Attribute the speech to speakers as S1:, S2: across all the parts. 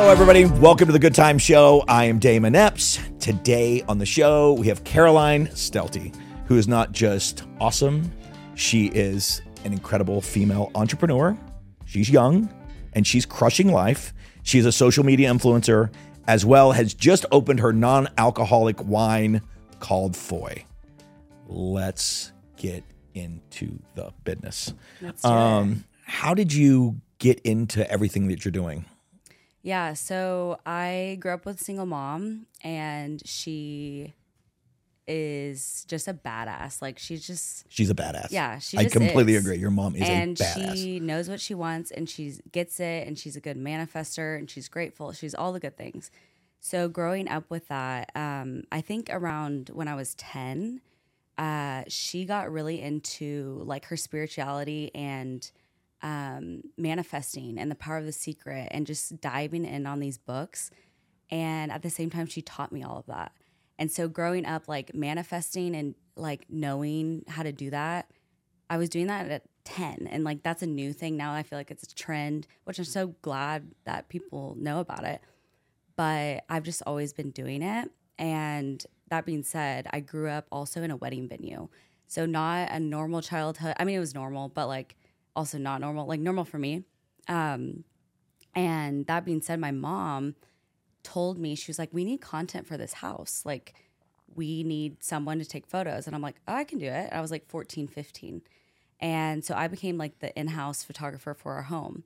S1: Hello, everybody. Welcome to the Good Time Show. I am Damon Epps. Today on the show, we have Caroline Stelty, who is not just awesome. She is an incredible female entrepreneur. She's young and she's crushing life. She's a social media influencer, as well has just opened her non-alcoholic wine called Foy. Let's get into the business.
S2: Let's do it.
S1: How did you get into everything that you're doing?
S2: Yeah, so I grew up with a single mom, and she is just a badass. Like, she's
S1: a badass.
S2: Yeah, she
S1: I
S2: just
S1: completely
S2: is.
S1: agree. Your mom is
S2: And
S1: a badass.
S2: she knows what she wants, and she gets it, and she's a good manifester, and she's grateful. She's all the good things. So growing up with that, I think around when I was 10, she got really into like her spirituality and manifesting and the power of the secret and just diving in on these books. And at the same time, she taught me all of that. And so growing up, like manifesting and like knowing how to do that, I was doing that at 10. And like, that's a new thing now. I feel like it's a trend, which I'm so glad that people know about it. But I've just always been doing it. And that being said, I grew up also in a wedding venue. So not a normal childhood. I mean, it was normal, but like also not normal, like normal for me. And that being said, my mom told me, she was like, we need content for this house. Like, we need someone to take photos. And I'm like, oh, I can do it. I was like 14, 15. And so I became like the in-house photographer for our home.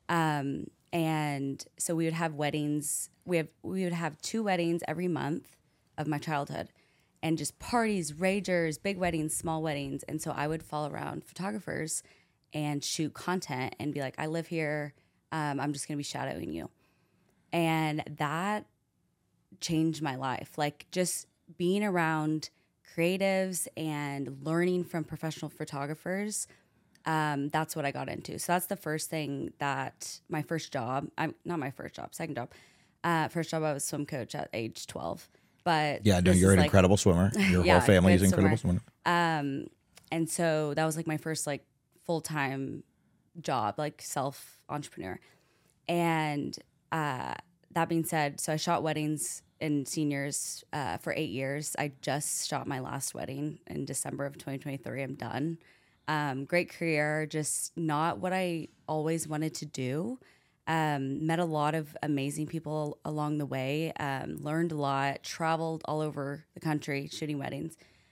S2: And so we would have weddings. We would have 2 weddings every month of my childhood, and just parties, ragers, big weddings, small weddings. And so I would follow around photographers and shoot content and be like, I live here. I'm just going to be shadowing you. And that changed my life. Like, just being around creatives and learning from professional photographers. That's what I got into. So that's the first thing that my first job, second job. First job, I was swim coach at age 12. But
S1: yeah, no, you're an incredible swimmer. Your whole family is incredible swimmer.
S2: And so that was like my first like full-time job, like self-entrepreneur. And that being said, so I shot weddings and seniors for 8 years. I just shot my last wedding in December of 2023. I'm done. Great career, just not what I always wanted to do. Met a lot of amazing people along the way, learned a lot, traveled all over the country shooting weddings.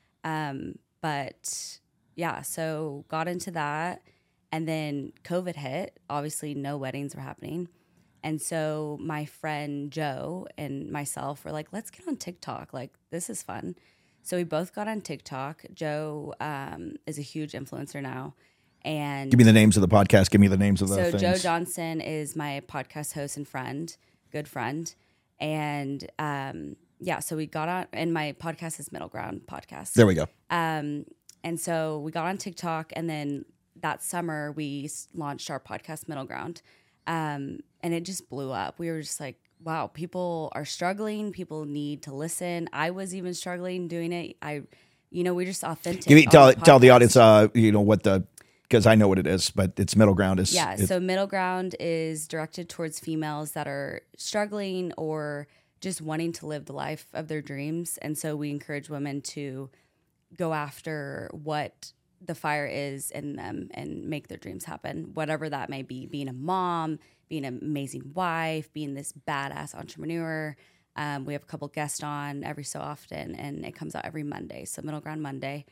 S2: But yeah, so got into that. And then COVID hit. Obviously, no weddings were happening. And so my friend Joe and myself were like, let's get on TikTok. Like, this is fun. So we both got on TikTok. Joe is a huge influencer now. And
S1: give me the names of the podcast. Give me the names of the things.
S2: So Joe Johnson is my podcast host and friend, good friend. And so we got on, and my podcast is Middle Ground Podcast.
S1: There we go.
S2: And so we got on TikTok, and then that summer we launched our podcast Middle Ground. And it just blew up. We were just like, wow, people are struggling. People need to listen. I was even struggling doing it. We're just authentic.
S1: Tell the audience, because I know what it is, but it's Middle Ground is.
S2: Yeah. So Middle Ground is directed towards females that are struggling or just wanting to live the life of their dreams. And so we encourage women to go after what the fire is in them and make their dreams happen, whatever that may be, being a mom, being an amazing wife, being this badass entrepreneur. We have a couple guests on every so often, and it comes out every Monday. So Middle Ground Monday.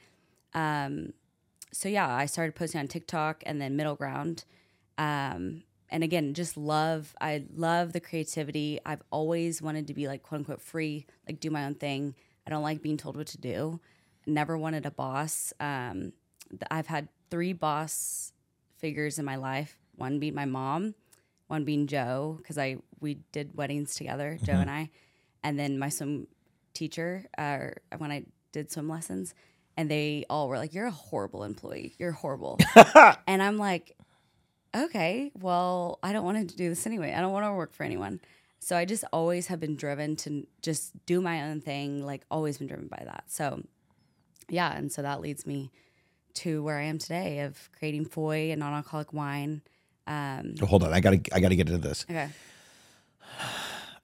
S2: So yeah, I started posting on TikTok and then Middle Ground. And again, I love the creativity. I've always wanted to be like, quote unquote, free, like do my own thing. I don't like being told what to do. Never wanted a boss. I've had 3 boss figures in my life. One being my mom, one being Joe, because we did weddings together, Joe and I, and then my swim teacher when I did swim lessons, and they all were like, "You're a horrible employee. You're horrible." And I'm like, okay, well, I don't want to do this anyway. I don't want to work for anyone. So I just always have been driven to just do my own thing, like always been driven by that. So yeah, and so that leads me to where I am today of creating Foy, a non-alcoholic wine.
S1: Hold on, I gotta get into this.
S2: Okay.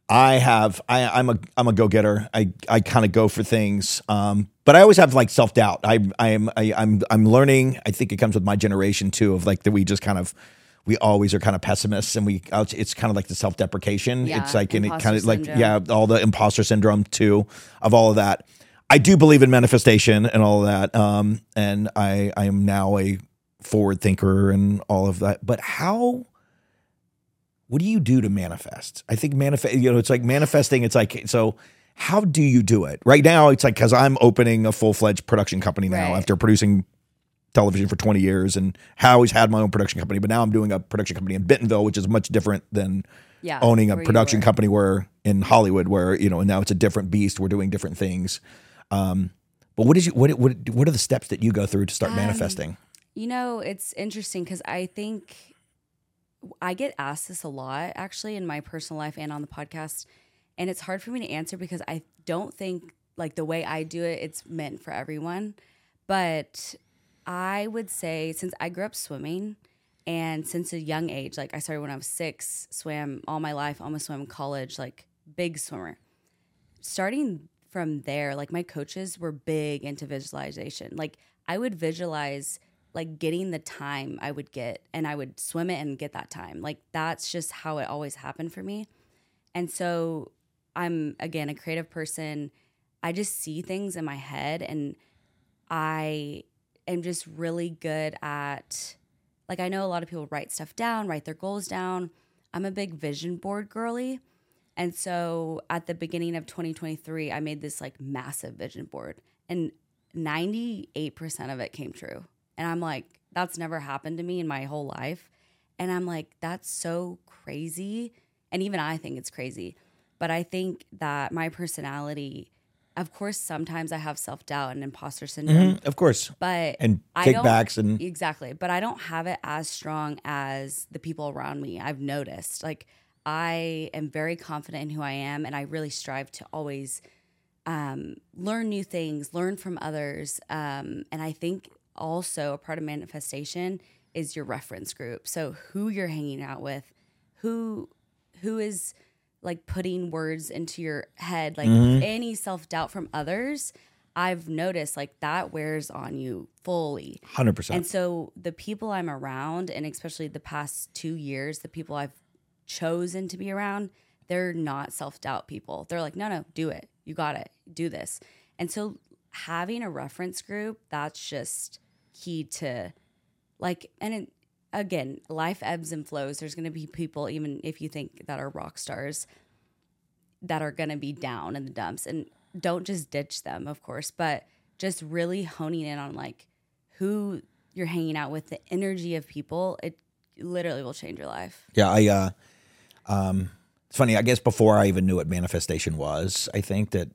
S1: I'm a go-getter. I kind of go for things. But I always have like self-doubt. I'm learning. I think it comes with my generation too, of like that we always are kind of pessimists, and it's kind of like the self-deprecation.
S2: Yeah,
S1: it's like, and it
S2: imposter
S1: kind of like,
S2: syndrome.
S1: yeah, all the imposter syndrome too, of all of that. I do believe in manifestation and all of that. And I am now a forward thinker and all of that. But what do you do to manifest? I think it's like manifesting. It's like, so how do you do it? Right now, it's like, because I'm opening a full-fledged production company now
S2: Right.
S1: after producing television for 20 years, and I always had my own production company, but now I'm doing a production company in Bentonville, which is much different than owning a
S2: where you
S1: production
S2: were.
S1: company where in Hollywood, where, and now it's a different beast. We're doing different things. But what are the steps that you go through to start manifesting?
S2: It's interesting because I think I get asked this a lot, actually, in my personal life and on the podcast. And it's hard for me to answer because I don't think, like, the way I do it, it's meant for everyone. But I would say, since I grew up swimming, and since a young age, like I started when I was 6, swam all my life, almost swam in college, like big swimmer. Starting from there, like my coaches were big into visualization. Like I would visualize like getting the time I would get, and I would swim it and get that time. Like that's just how it always happened for me. And so I'm, again, a creative person. I just see things in my head, and I am just really good at, like, I know a lot of people write stuff down, write their goals down. I'm a big vision board girly. And so at the beginning of 2023, I made this like massive vision board, and 98% of it came true. And I'm like, that's never happened to me in my whole life. And I'm like, that's so crazy. And even I think it's crazy. But I think that my personality, of course, sometimes I have self-doubt and imposter syndrome.
S1: Of course.
S2: But
S1: And
S2: I don't-
S1: kickbacks and
S2: Exactly. But I don't have it as strong as the people around me. I've noticed. Like, I am very confident in who I am, and I really strive to always learn new things, learn from others. And I think also a part of manifestation is your reference group. So who you're hanging out with, who is like putting words into your head, like any self-doubt from others, I've noticed like that wears on you fully.
S1: 100%.
S2: And so the people I'm around, and especially the past 2 years, the people I've chosen to be around, they're not self-doubt people. They're like, no, do it. You got it. Do this. And so having a reference group, that's just key to like, again, life ebbs and flows. There's going to be people, even if you think that are rock stars, that are going to be down in the dumps, and don't just ditch them, of course, but just really honing in on like who you're hanging out with, the energy of people. It literally will change your life.
S1: Yeah, it's funny. I guess before I even knew what manifestation was, I think that,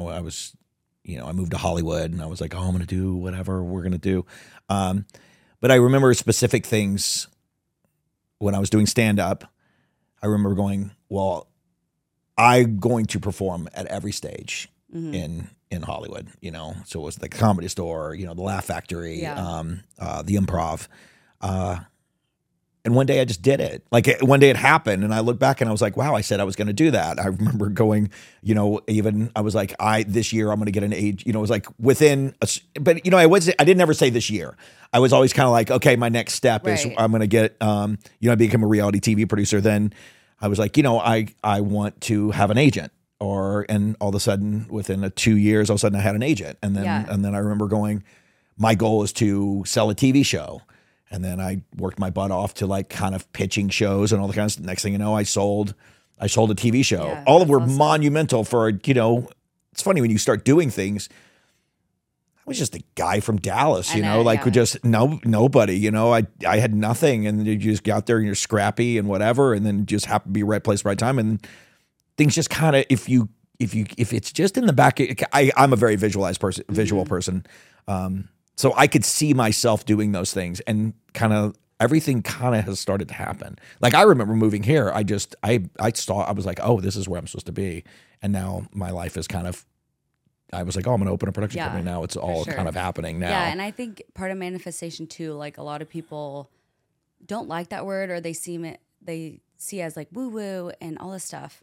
S1: I moved to Hollywood, and I was like, oh, I'm going to do whatever we're going to do. But I remember specific things when I was doing stand-up. I remember going, well, I'm going to perform at every stage in Hollywood, So it was the Comedy Store, the Laugh Factory, the Improv. And one day I just did it. Like one day it happened, and I looked back and I was like, wow, I said I was going to do that. I remember going, even I was like, this year I'm going to get an age, it was like within, but I didn't ever say this year. I was always kind of like, okay, my next step is I'm going to get, I become a reality TV producer. Then I was like, I want to have an agent, and all of a sudden within 2 years, all of a sudden I had an agent. And then I remember going, my goal is to sell a TV show. And then I worked my butt off to like kind of pitching shows and all the kinds of, next thing you know, I sold a TV show.
S2: Yeah,
S1: all of them were
S2: awesome.
S1: monumental for, it's funny when you start doing things. I was just a guy from Dallas, just nobody, I had nothing, and you just get out there and you're scrappy and whatever, and then just happen to be right place, right time. And things just kind of, if it's just in the back, I'm a very visual person. So I could see myself doing those things, and kind of everything kind of has started to happen. Like I remember moving here, I was like, oh, this is where I'm supposed to be. And now my life is kind of, I was like, oh, I'm going to open a production company now. It's all kind of happening now.
S2: Yeah, and I think part of manifestation too, like a lot of people don't like that word, or they see as like woo-woo and all this stuff.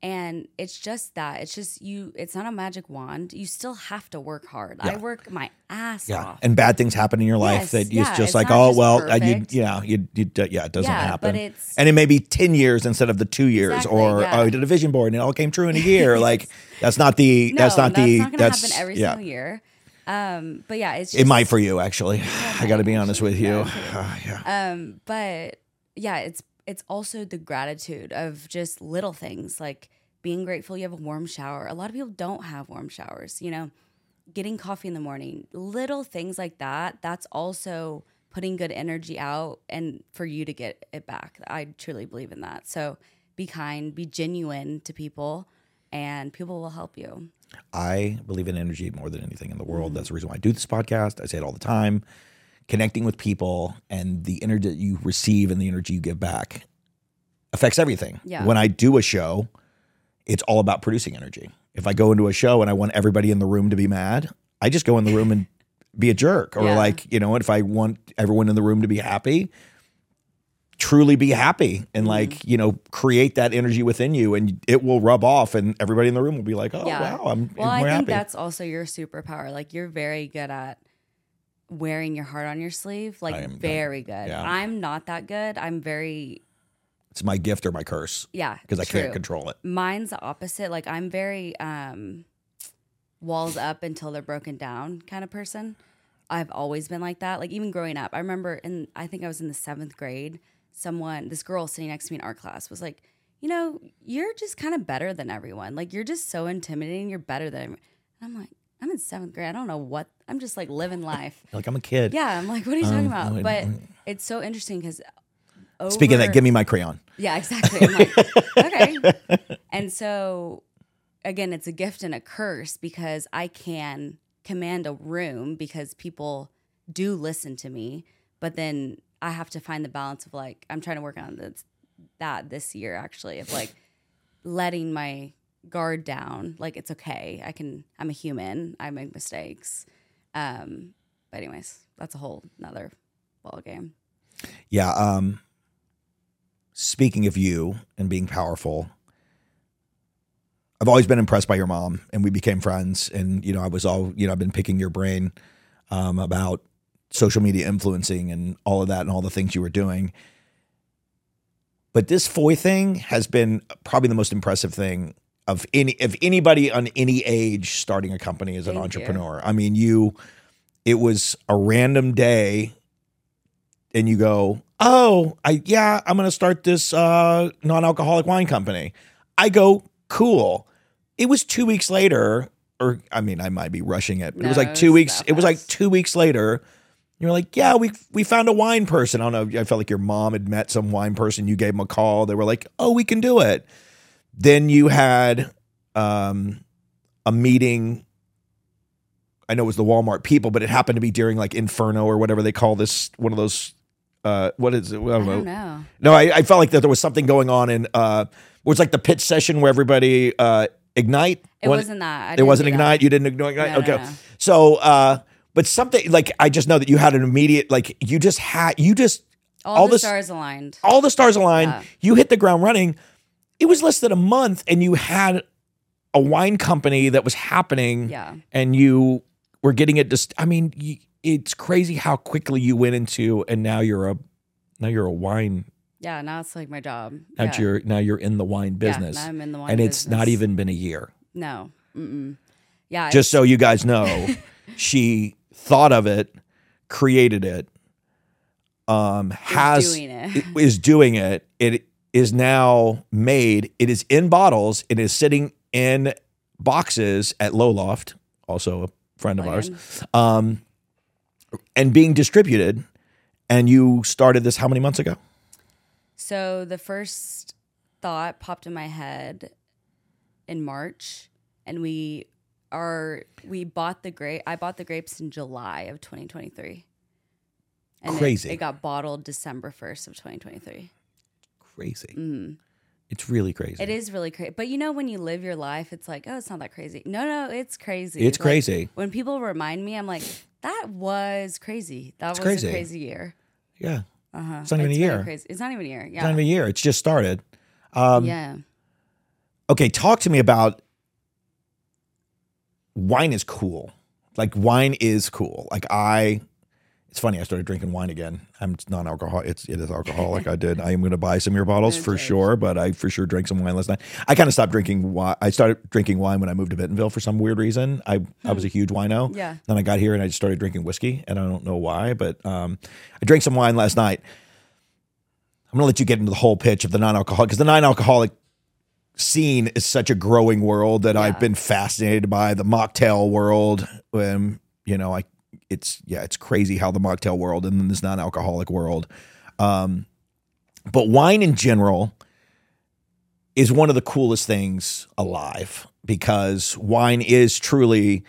S2: And it's just that. It's just it's not a magic wand. You still have to work hard.
S1: Yeah.
S2: I work my ass
S1: Yeah.
S2: off.
S1: And bad things happen in your life
S2: Yes,
S1: that it's just
S2: it's
S1: like,
S2: not
S1: oh,
S2: just
S1: well,
S2: perfect.
S1: it doesn't
S2: Yeah,
S1: happen.
S2: but it's-
S1: and it may be 10 years instead of the 2 years,
S2: Exactly,
S1: or,
S2: yeah.
S1: oh, I did a vision board and it all came true in a year. Like, that's not the,
S2: No,
S1: that's not
S2: going to
S1: that's
S2: happen every
S1: yeah.
S2: single year. But yeah, it's just,
S1: It might for you, actually. I got to be honest with you.
S2: Yeah. But yeah, it's also the gratitude of just little things, like being grateful you have a warm shower. A lot of people don't have warm showers, getting coffee in the morning, little things like that. That's also putting good energy out and for you to get it back. I truly believe in that. So be kind, be genuine to people, and people will help you.
S1: I believe in energy more than anything in the world. That's the reason why I do this podcast. I say it all the time. Connecting with people and the energy that you receive and the energy you give back affects everything.
S2: Yeah.
S1: When I do a show, it's all about producing energy. If I go into a show and I want everybody in the room to be mad, I just go in the room and be a jerk. Or
S2: Yeah.
S1: if I want everyone in the room to be happy, truly be happy and create that energy within you, and it will rub off and everybody in the room will be like, oh,
S2: Yeah.
S1: wow, I'm
S2: Well,
S1: more
S2: I think
S1: happy.
S2: that's also your superpower. Like, you're very good at wearing your heart on your sleeve.
S1: I
S2: Like,
S1: am
S2: very good.
S1: yeah.
S2: I'm not that good. I'm very,
S1: It's my gift or my curse
S2: yeah.
S1: because I can't
S2: true.
S1: control it.
S2: Mine's the opposite. Like, I'm very walls up until they're broken down kind of person. I've always been like that. Like, even growing up, I remember I think I was in the 7th grade, this girl sitting next to me in art class was like, you're just kind of better than everyone. Like, you're just so intimidating. You're better than everyone. And I'm like, I'm in 7th grade. I don't know what. I'm just like living life.
S1: Like, I'm a kid.
S2: Yeah. I'm like, what are you talking about?
S1: wait,
S2: But
S1: wait.
S2: it's so interesting because
S1: Speaking of that, give me my crayon.
S2: Yeah, exactly. I'm like, okay. And so, again, it's a gift and a curse because I can command a room because people do listen to me, but then I have to find the balance of like, I'm trying to work on this year actually, of like letting my guard down. Like, it's okay. I'm a human. I make mistakes. But anyways, that's a whole nother ball game.
S1: Yeah. Speaking of you and being powerful, I've always been impressed by your mom, and we became friends. And, I've been picking your brain about social media influencing and all of that and all the things you were doing. But this Foy thing has been probably the most impressive thing of anybody on any age starting a company as an
S2: Thank
S1: entrepreneur. I mean, it was a random day and you go, oh, I'm going to start this non-alcoholic wine company. I go, cool. It was 2 weeks later, or I might be rushing it, but it was like 2 weeks. It was like 2 weeks later. You're like, yeah, we found a wine person. I don't know. I felt like your mom had met some wine person. You gave them a call. They were like, oh, we can do it. Then you had a meeting. I know it was the Walmart people, but it happened to be during like Inferno or whatever they call this, one of those. What is it? I
S2: don't know.
S1: No, I felt like that there was something going on in where it's like the pitch session where everybody Ignite.
S2: It wasn't that.
S1: It wasn't Ignite. You didn't ignore Ignite.
S2: No,
S1: Okay.
S2: no.
S1: So, but something like I just know that you had an immediate like
S2: All the stars aligned.
S1: all the stars aligned.
S2: Yeah.
S1: You hit the ground running. It was less than a month, and you had a wine company that was happening.
S2: Yeah.
S1: And you were getting it. It's crazy how quickly you went into, and now you're a wine.
S2: Yeah, now it's like my job.
S1: Now you're in the wine business.
S2: Yeah, now I'm in the wine
S1: and
S2: business.
S1: it's not even been a year.
S2: No. Mm-mm. Yeah.
S1: Just so you guys know, she thought of it, created it, is doing it. It is now made. It is in bottles. It is sitting in boxes at Low Loft, also a friend of ours, and being distributed. And you started this how many months ago?
S2: So the first thought popped in my head in March, and we bought the grape. I bought the grapes in July of 2023. And
S1: Crazy.
S2: It got bottled December 1st of 2023.
S1: Crazy.
S2: Mm.
S1: It's really crazy.
S2: It is really crazy. But when you live your life, it's like, oh, it's not that crazy. No, it's crazy.
S1: It's crazy.
S2: When people remind me, I'm like, that was crazy. That was
S1: crazy.
S2: a crazy year.
S1: Yeah.
S2: Uh-huh.
S1: It's not even a year.
S2: Crazy. It's not even a year. Yeah.
S1: It's not even a year. It's just started.
S2: Yeah.
S1: Okay, talk to me about wine is cool. Like wine is cool. It's funny. I started drinking wine again. I'm non-alcoholic. It is alcoholic. I am going to buy some of your bottles for sure, but I for sure drank some wine last night. I kind of stopped drinking wine. I started drinking wine when I moved to Bentonville for some weird reason. I was a huge wino.
S2: Yeah.
S1: Then I got here and I just started drinking whiskey, and I don't know why, but I drank some wine last night. I'm going to let you get into the whole pitch of the non-alcoholic, because the non-alcoholic scene is such a growing world that I've been fascinated by the mocktail world. It's crazy how the mocktail world and then this non-alcoholic world. But wine in general is one of the coolest things alive, because wine is truly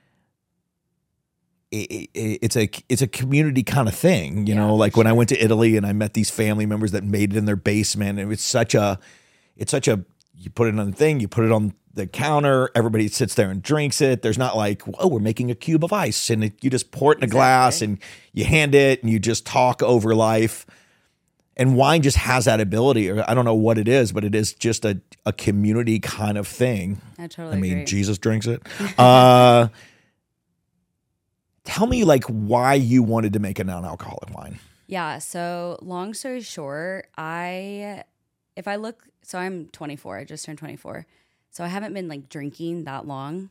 S1: it's a community kind of thing, you know, like when I went to Italy and I met these family members that made it in their basement, and it's such a you put it on the thing, you put it on the counter, everybody sits there and drinks it. There's not like, oh, we're making a cube of ice, and you just pour it in a glass and you hand it and you just talk over life. And wine just has that ability, or I don't know what it is, but it is just a community kind of thing.
S2: I totally agree.
S1: Jesus drinks it. Tell me like why you wanted to make a non-alcoholic wine.
S2: Yeah. So long story short, I'm 24. I just turned 24. So I haven't been like drinking that long.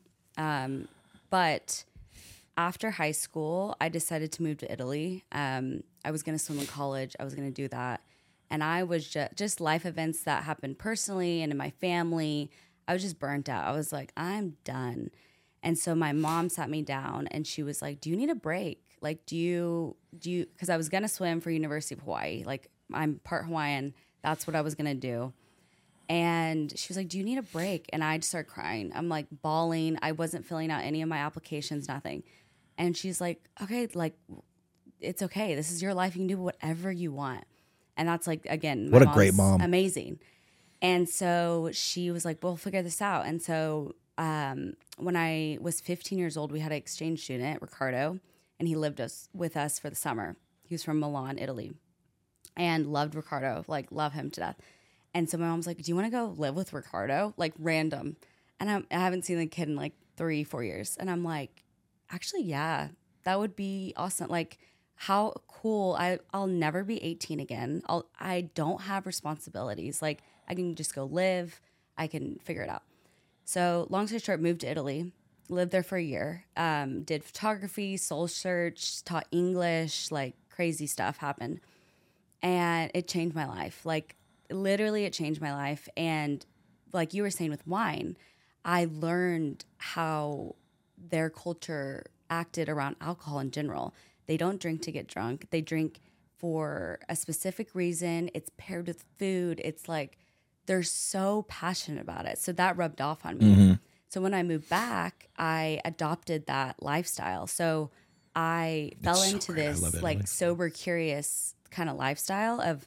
S2: But after high school, I decided to move to Italy. I was going to swim in college. I was going to do that. And I was just life events that happened personally and in my family. I was just burnt out. I was like, I'm done. And so my mom sat me down and she was like, do you need a break? Like, do you, because I was going to swim for University of Hawaii. Like, I'm part Hawaiian. That's what I was going to do. And she was like, do you need a break? And I just started crying. I'm like bawling. I wasn't filling out any of my applications, nothing. And she's like, okay, like, it's okay. This is your life. You can do whatever you want. And that's like, again,
S1: what a great mom.
S2: Amazing. And so she was like, we'll figure this out. And so when I was 15 years old, we had an exchange student, Ricardo, and he lived with us for the summer. He was from Milan, Italy, and loved Ricardo, like love him to death. And so my mom's like, do you want to go live with Ricardo? Like random. And I haven't seen the kid in like 3-4 years. And I'm like, actually, yeah, that would be awesome. Like how cool. I'll never be 18 again. I don't have responsibilities. Like I can just go live. I can figure it out. So long story short, moved to Italy, lived there for a year, did photography, soul search, taught English, like crazy stuff happened. And it changed my life. Like literally it changed my life. And like you were saying with wine, I learned how their culture acted around alcohol in general. They don't drink to get drunk. They drink for a specific reason. It's paired with food. It's like they're so passionate about it. So that rubbed off on me. Mm-hmm. So when I moved back, I adopted that lifestyle. So I fell into this like sober, curious kind of lifestyle of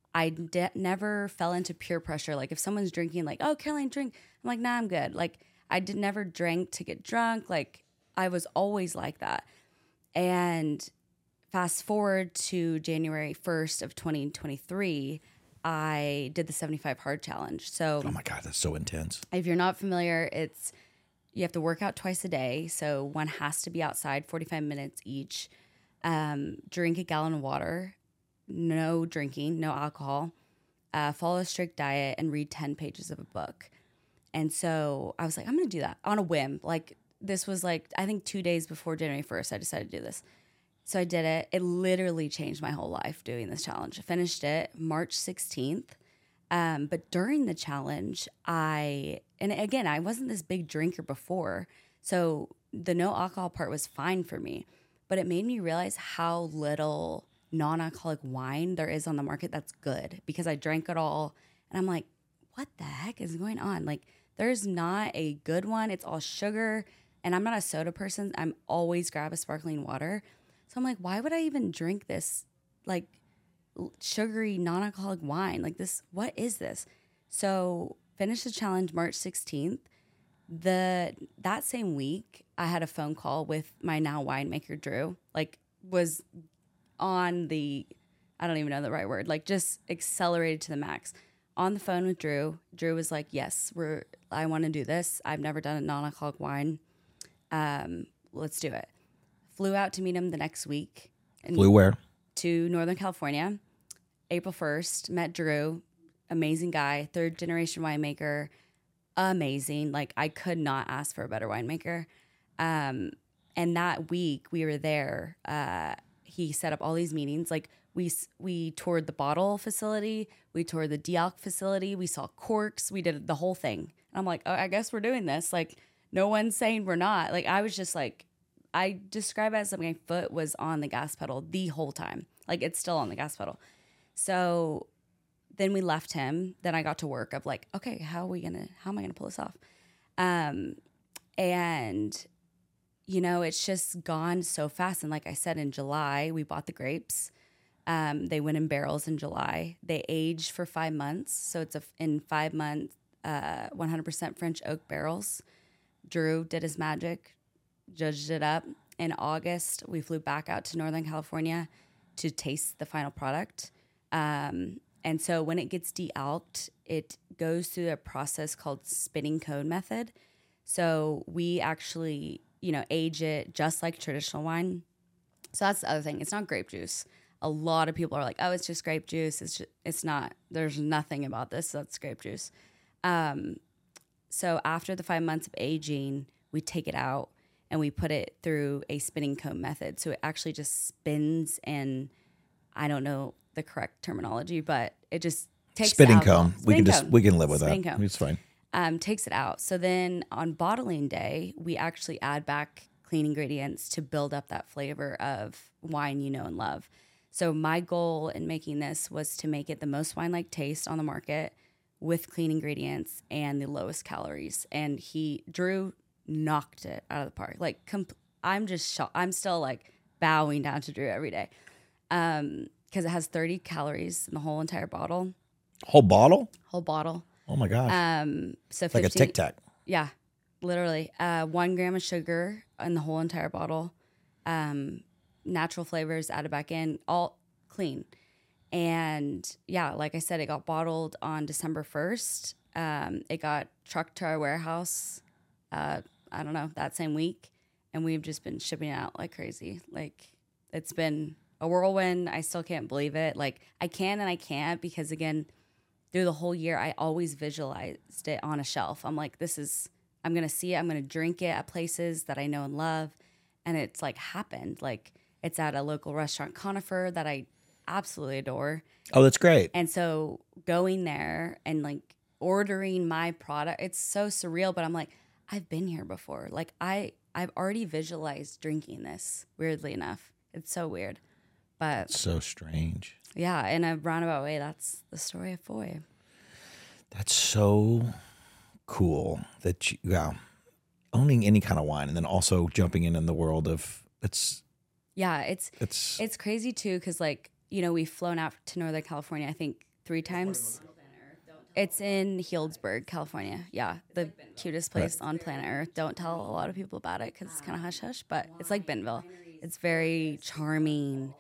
S2: never fell into peer pressure. Like if someone's drinking, like, oh, Caroline, drink. I'm like, nah, I'm good. Like I never drank to get drunk. Like I was always like that. And fast forward to January 1st of 2023, I did the 75 Hard Challenge. So,
S1: oh my God, that's so intense.
S2: If you're not familiar, you have to work out twice a day. So one has to be outside 45 minutes each, drink a gallon of water, no drinking, no alcohol, follow a strict diet, and read 10 pages of a book. And so I was like, I'm going to do that on a whim. Like this was like, I think 2 days before January 1st, I decided to do this. So I did it. It literally changed my whole life doing this challenge. I finished it March 16th. But during the challenge, and again, I wasn't this big drinker before. So the no alcohol part was fine for me. But it made me realize how little non-alcoholic wine there is on the market that's good, because I drank it all. And I'm like, what the heck is going on? Like, there's not a good one. It's all sugar. And I'm not a soda person. I'm always grab a sparkling water. So I'm like, why would I even drink this like sugary non-alcoholic wine? Like this, what is this? So finished the challenge March 16th. That same week, I had a phone call with my now winemaker, Drew. Like was on I don't even know the right word, like just accelerated to the max. on the phone with Drew. Drew was like, yes, I want to do this. I've never done a non-alcoholic wine. Let's do it. Flew out to meet him the next week.
S1: Flew where?
S2: To Northern California. April 1st, met Drew. Amazing guy, 3rd generation winemaker. Amazing. Like, I could not ask for a better winemaker. And that week we were there. He set up all these meetings. Like, we toured the bottle facility. We toured the de-alc facility. We saw corks. We did the whole thing. And I'm like, oh, I guess we're doing this. Like, no one's saying we're not. Like, I was just like, I describe it as my foot was on the gas pedal the whole time. Like, it's still on the gas pedal. So then we left him. Then I got to work of like, okay, how am I gonna pull this off? And you know, it's just gone so fast. And like I said, in July, we bought the grapes. They went in barrels in July. They aged for 5 months. So it's in 5 months, 100% French oak barrels. Drew did his magic, judged it up. In August, we flew back out to Northern California to taste the final product. And so when it gets de-alked, it goes through a process called spinning cone method. So we actually, you know, age it just like traditional wine. So that's the other thing. It's not grape juice. A lot of people are like, oh, it's just grape juice. It's not. There's nothing about this that's grape juice. So after the 5 months of aging, we take it out and we put it through a spinning cone method. So it actually just spins, and I don't know the correct terminology, but it just takes
S1: spinning
S2: the alcohol.
S1: cone. We can live with
S2: spinning
S1: that.
S2: Cone.
S1: It's fine.
S2: Takes it out. So then on bottling day, we actually add back clean ingredients to build up that flavor of wine you know and love. So my goal in making this was to make it the most wine-like taste on the market with clean ingredients and the lowest calories. And Drew knocked it out of the park. Like, I'm just shocked. I'm still like bowing down to Drew every day. Because it has 30 calories in the whole entire bottle.
S1: Whole bottle?
S2: Whole bottle.
S1: Oh my gosh.
S2: So
S1: it's like 15, a Tic Tac.
S2: Yeah, literally. 1 gram of sugar in the whole entire bottle. Natural flavors added back in, all clean. And yeah, like I said, it got bottled on December 1st. It got trucked to our warehouse, I don't know, that same week. And we've just been shipping it out like crazy. Like, it's been a whirlwind. I still can't believe it. Like, I can and I can't, because again, through the whole year, I always visualized it on a shelf. I'm like, I'm going to see it. I'm going to drink it at places that I know and love. And it's like happened. Like, it's at a local restaurant, Conifer, that I absolutely adore.
S1: Oh, that's great.
S2: And so going there and like ordering my product, it's so surreal, but I'm like, I've been here before. Like, I've already visualized drinking this, weirdly enough. It's so weird. But
S1: so strange.
S2: Yeah, in a roundabout way, that's the story of Foy.
S1: That's so cool that owning any kind of wine and then also jumping in the world of it's crazy too, because like, you know, we've flown out to Northern California, I think 3 times. It's in Healdsburg, California. Yeah, the cutest place on planet Earth. Don't tell a lot of people about it because it's kind of hush-hush, but it's like Bentonville. It's very charming.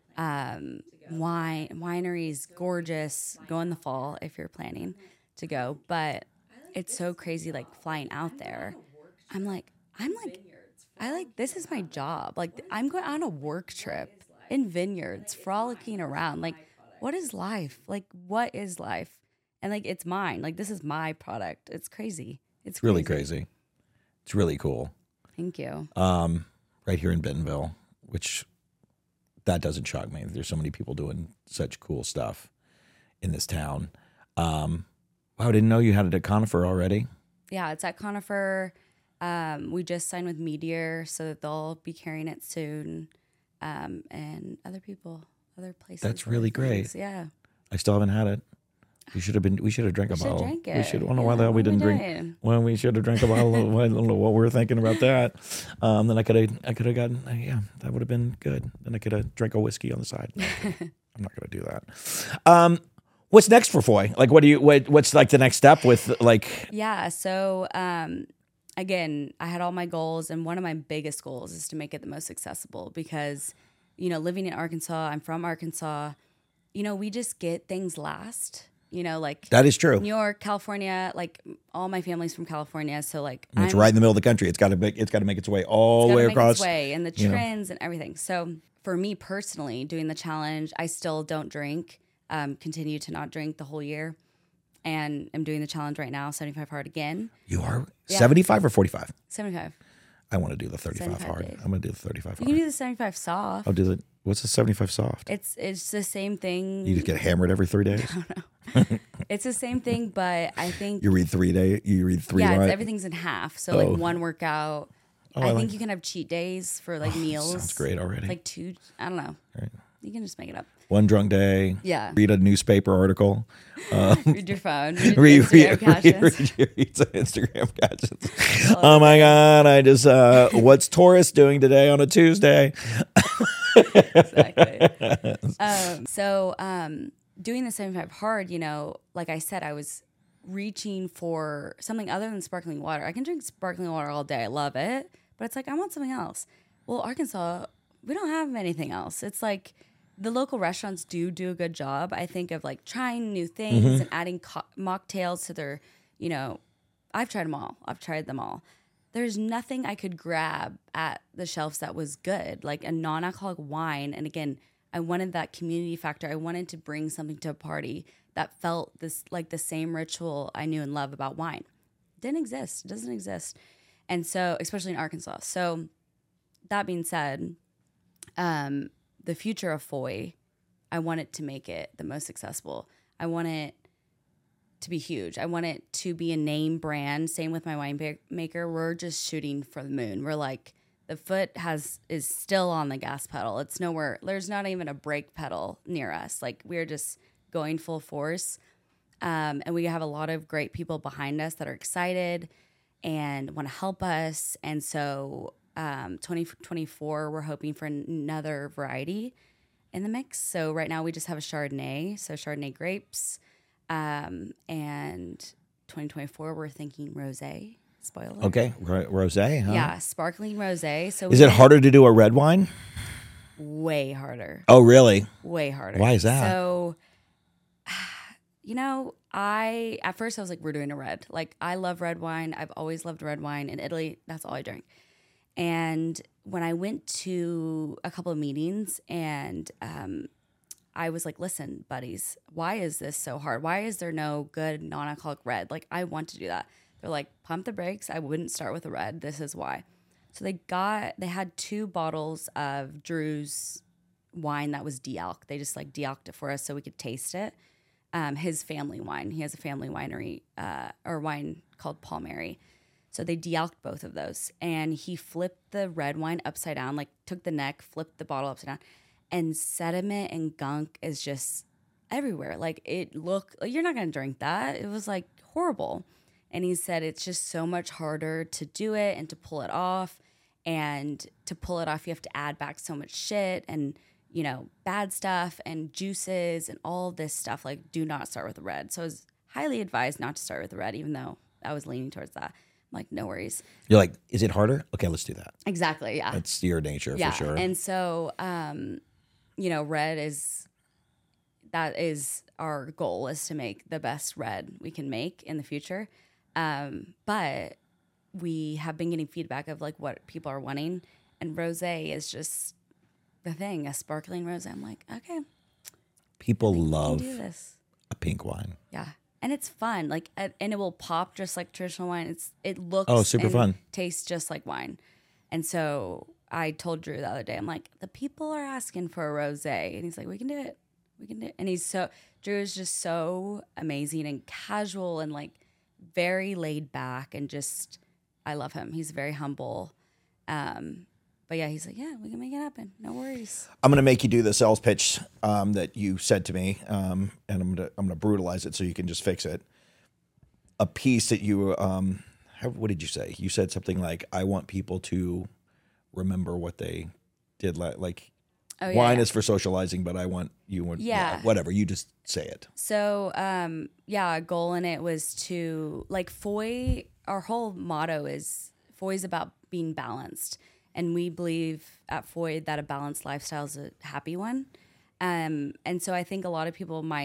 S1: Wineries, gorgeous. Go in the fall if you're planning to go. But it's so crazy, like, flying out there. I'm like, this is my job. Like, I'm going on a work trip in vineyards, frolicking around. Like, what is life? Like, what is life? And like, it's mine. Like, this is my product. It's crazy. It's crazy. Really crazy. It's really cool.
S2: Thank you.
S1: Right here in Bentonville, which that doesn't shock me. There's so many people doing such cool stuff in this town. Wow, I didn't know you had it at Conifer already.
S2: Yeah, it's at Conifer. We just signed with Meteor, so that they'll be carrying it soon. And other places.
S1: That's really great.
S2: Yeah.
S1: I still haven't had it. We should have drank a bottle.
S2: Drank it.
S1: We should. I don't know why the hell we didn't drink. Well, we should have drank a bottle. I don't know what we were thinking about that. Then I could have gotten. Yeah, that would have been good. Then I could have drank a whiskey on the side. I'm not going to do that. What's next for Foy? Like, what's like the next step with like?
S2: Yeah. So, again, I had all my goals, and one of my biggest goals is to make it the most accessible because, you know, living in Arkansas, I'm from Arkansas. You know, we just get things last. You know, like
S1: That is true.
S2: New York, California, like all my family's from California. So like
S1: And it's right in the middle of the country. It's got to make its way all the way across.
S2: Its way and the trends and everything. So for me personally, doing the challenge, I still don't drink, continue to not drink the whole year. And I'm doing the challenge right now, 75 hard again.
S1: You are 75 or 45?
S2: 75.
S1: I want to do the 35 hard.
S2: days.
S1: I'm going to do the 35 hard.
S2: You can do the 75 soft.
S1: I'll do the, what's the 75 soft?
S2: It's the same thing.
S1: You just get hammered every 3 days?
S2: It's the same thing, but I think
S1: You read 3 days? You read 3
S2: yeah,
S1: lines?
S2: everything's in half. So like one workout. I think you can have cheat days for like meals.
S1: Sounds great already.
S2: Like 2, I don't know.
S1: Right.
S2: You can just make it up.
S1: One drunk day.
S2: Yeah.
S1: Read a newspaper article.
S2: Read your phone. Read Instagram captions.
S1: Read some Instagram captions. Oh my God. I just, what's Taurus doing today on a Tuesday?
S2: Exactly. Doing the 75 hard, you know, like I said, I was reaching for something other than sparkling water. I can drink sparkling water all day. I love it. But it's like, I want something else. Well, Arkansas, we don't have anything else. It's like the local restaurants do a good job, I think, of like trying new things and adding mocktails to their, you know, I've tried them all. I've tried them all. There's nothing I could grab at the shelves that was good, like a non-alcoholic wine. And again, I wanted that community factor. I wanted to bring something to a party that felt this like the same ritual I knew and love about wine. Didn't exist. It doesn't exist. And so, especially in Arkansas. So that being said, the future of Foy, I want it to make it the most accessible. I want it to be huge. I want it to be a name brand. Same with my winemaker. We're just shooting for the moon. We're like, the foot is still on the gas pedal. It's nowhere. There's not even a brake pedal near us. Like we're just going full force. And we have a lot of great people behind us that are excited and want to help us. And so 2024, we're hoping for another variety in the mix. So right now we just have a Chardonnay, so Chardonnay grapes. And 2024, we're thinking rosé. Spoiler.
S1: Okay, rosé, huh?
S2: Yeah, sparkling rosé. So
S1: is it harder to do a red wine?
S2: Way harder.
S1: Oh, really?
S2: Way harder.
S1: Why is that?
S2: So, you know, at first I was like, we're doing a red. Like, I love red wine. I've always loved red wine. In Italy, that's all I drank. And when I went to a couple of meetings and I was like, listen, buddies, why is this so hard? Why is there no good non-alcoholic red? Like, I want to do that. They're like, pump the brakes. I wouldn't start with a red. This is why. So they had 2 bottles of Drew's wine that was de-alked. They just like de-alked it for us so we could taste it. His family wine. He has a family winery or wine called Paul Mary. So they de-alked both of those. And he flipped the red wine upside down, like took the neck, flipped the bottle upside down. And sediment and gunk is just everywhere. Like it looked, like, you're not going to drink that. It was like horrible. And he said it's just so much harder to do it and to pull it off. And to pull it off, you have to add back so much shit and, you know, bad stuff and juices and all this stuff. Like, do not start with a red. So I was highly advised not to start with a red, even though I was leaning towards that. I'm like, no worries.
S1: You're like, is it harder? Okay, let's do that.
S2: Exactly, yeah.
S1: That's your nature for sure.
S2: And so, you know, that is our goal, is to make the best red we can make in the future. But we have been getting feedback of like what people are wanting, and rosé is just the thing, a sparkling rosé. I'm like, okay.
S1: People love
S2: do this.
S1: A pink wine.
S2: Yeah. And it's fun. Like, and it will pop just like traditional wine. It looks
S1: super
S2: and
S1: fun.
S2: Tastes just like wine. And so I told Drew the other day, I'm like, the people are asking for a rosé. And he's like, we can do it. We can do it. And Drew is just so amazing and casual and like very laid back and just, I love him. He's very humble. But yeah, he's like, yeah, we can make it happen. No worries.
S1: I'm going to make you do the sales pitch that you said to me, and I'm going to brutalize it so you can just fix it. A piece that you, what did you say? You said something like, I want people to remember what they did. Like, wine is for socializing, but I want you, whatever. You just say it.
S2: So, a goal in it was to, like, Foy, our whole motto is, Foy is about being balanced. And we believe at Foy that a balanced lifestyle is a happy one. And so I think a lot of people might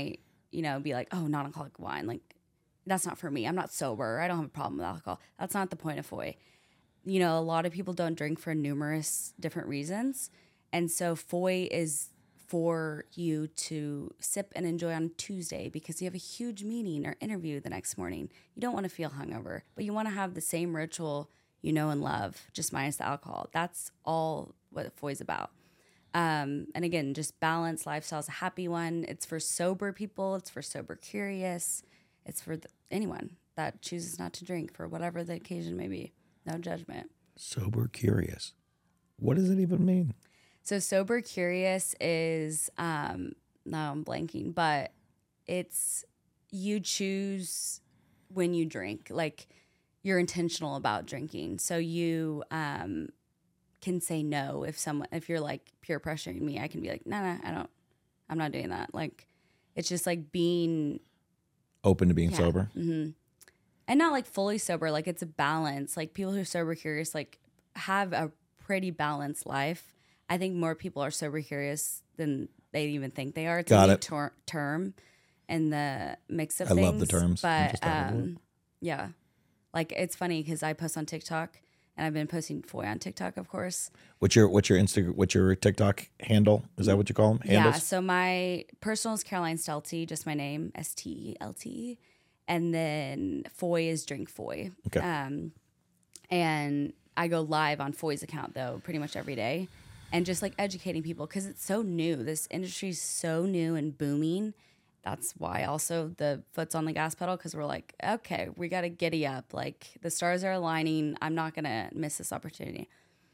S2: be like, oh, non-alcoholic wine. Like, that's not for me. I'm not sober. I don't have a problem with alcohol. That's not the point of Foy. A lot of people don't drink for numerous different reasons. And so Foy is for you to sip and enjoy on Tuesday because you have a huge meeting or interview the next morning. You don't want to feel hungover, but you want to have the same ritual you know and love, just minus the alcohol. That's all what Foy's about. And again, just balanced lifestyle is a happy one. It's for sober people. It's for sober curious. It's for anyone that chooses not to drink for whatever the occasion may be. No judgment.
S1: Sober curious. What does it even mean?
S2: So sober curious is, now I'm blanking, but it's you choose when you drink. Like, you're intentional about drinking. So you can say no if you're like peer pressuring me, I can be like, no, I'm not doing that. Like, it's just like being
S1: open to being sober.
S2: Mm-hmm. And not like fully sober. Like, it's a balance. Like, people who are sober curious, like, have a pretty balanced life. I think more people are sober curious than they even think they are. It's
S1: Got
S2: a
S1: it.
S2: new term in the mix of
S1: I
S2: things.
S1: love the terms.
S2: But yeah, like, it's funny because I post on TikTok, and I've been posting Foy on TikTok, of course.
S1: What's your TikTok handle? Is that what you call them? Handles?
S2: Yeah. So my personal is Caroline Stelty, just my name, Stelty, and then Foy is Drink Foy.
S1: Okay.
S2: And I go live on Foy's account though, pretty much every day, and just like educating people because it's so new. This industry is so new and booming. That's why also the foot's on the gas pedal, because we're like, okay, we got to giddy up. Like, the stars are aligning. I'm not going to miss this opportunity.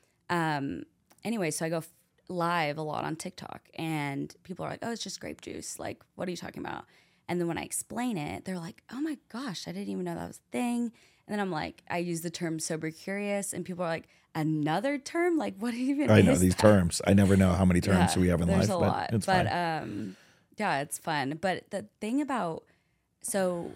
S2: Anyway, so I go live a lot on TikTok, and people are like, oh, it's just grape juice. Like, what are you talking about? And then when I explain it, they're like, oh my gosh, I didn't even know that was a thing. And then I'm like, I use the term sober curious, and people are like, another term? Like, what even
S1: I
S2: is
S1: know these
S2: that?
S1: terms. I never know how many terms we have in life.
S2: There's a lot.
S1: It's
S2: but
S1: fine.
S2: yeah, it's fun. But the thing about, so